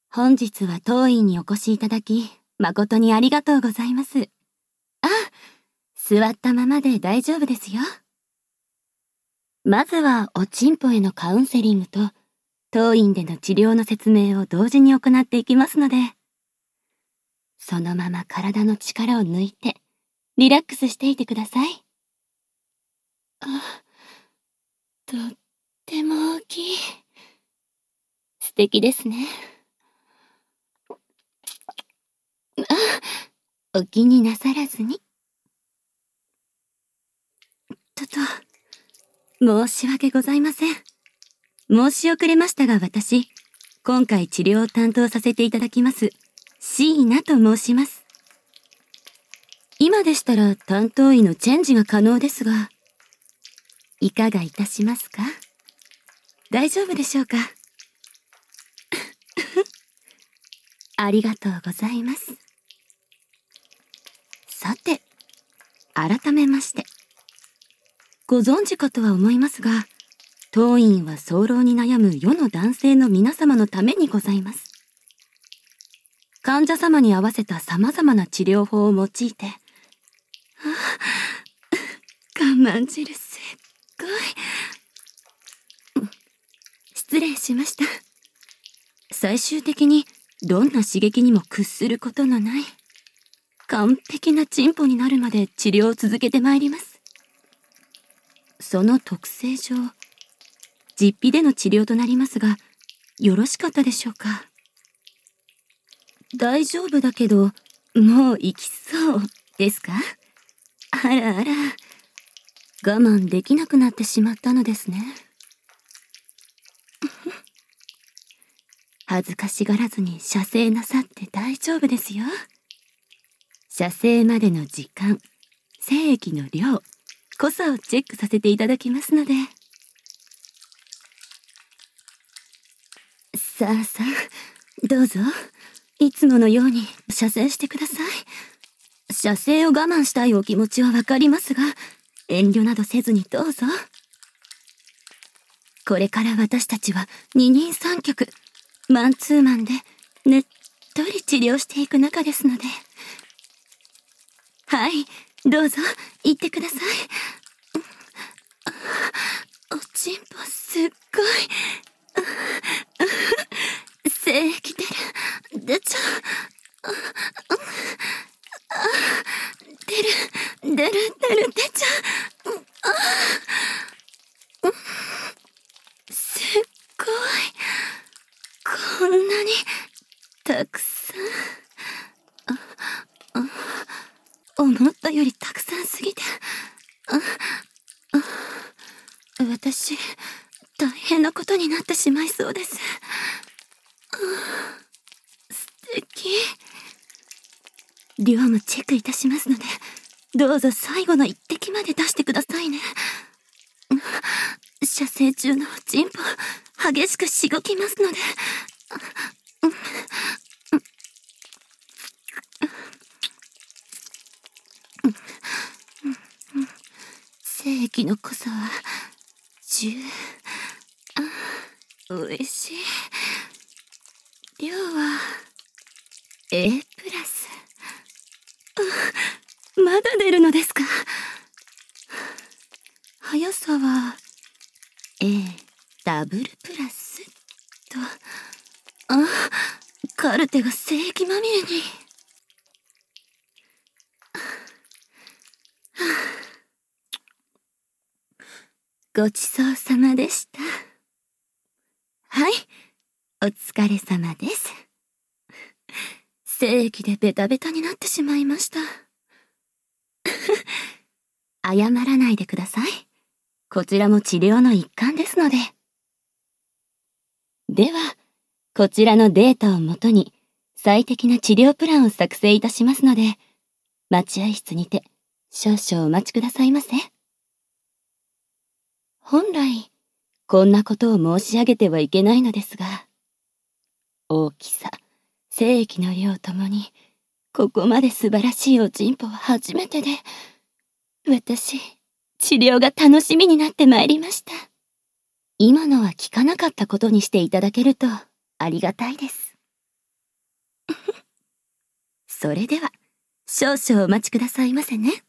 本日は当院にお越しいただき、誠にありがとうございます。あ、座ったままで大丈夫ですよ。まずはおちんぽへのカウンセリングと、当院での治療の説明を同時に行っていきますので、そのまま体の力を抜いて、リラックスしていてください。とっても大きい。素敵ですね。お気になさらずに。申し訳ございません。申し遅れましたが私、今回治療を担当させていただきます、椎名と申します。今でしたら担当医のチェンジが可能ですが、いかがいたしますか？大丈夫でしょうか？ありがとうございます。さて、改めまして。ご存知かとは思いますが、当院は早漏に悩む世の男性の皆様のためにございます。患者様に合わせた様々な治療法を用いて、我慢汁すっごい。失礼しました。最終的にどんな刺激にも屈することのない、完璧なチンポになるまで治療を続けてまいります。その特性上、実費での治療となりますが、よろしかったでしょうか？大丈夫だけど、もう行きそうですか？あらあら、我慢できなくなってしまったのですね。恥ずかしがらずに射精なさって大丈夫ですよ。射精までの時間、精液の量、濃さをチェックさせていただきますので。さあさあ、どうぞ、いつものように射精してください。射精を我慢したいお気持ちはわかりますが、遠慮などせずにどうぞ。これから私たちは二人三脚、マンツーマンでねっとり治療していく中ですので。はい、どうぞ言ってください。おちんぽすっごい。精液出る、出ちゃう。出ちゃう。すっごい。こんなにたくさん。思ったよりたくさんすぎて。私、大変なことになってしまいそうです。素敵。量もチェックいたしますので、どうぞ最後の一滴まで出してくださいね。射精中のおちんぽ、激しくしごきますので。精液の濃さは10。おいしい。量は A プラス。まだ出るのですか？速さは A ダブルプラスと。カルテが精液まみれに。ごちそうさまでした。はい、お疲れ様です。精液でベタベタになってしまいました。謝らないでください。こちらも治療の一環ですので。では、こちらのデータをもとに最適な治療プランを作成いたしますので、待合室にて少々お待ちくださいませ。本来、こんなことを申し上げてはいけないのですが、大きさ、精液の量ともに、ここまで素晴らしいおちんぽは初めてで、私、治療が楽しみになってまいりました。今のは聞かなかったことにしていただけるとありがたいです。 それでは、少々お待ちくださいませね。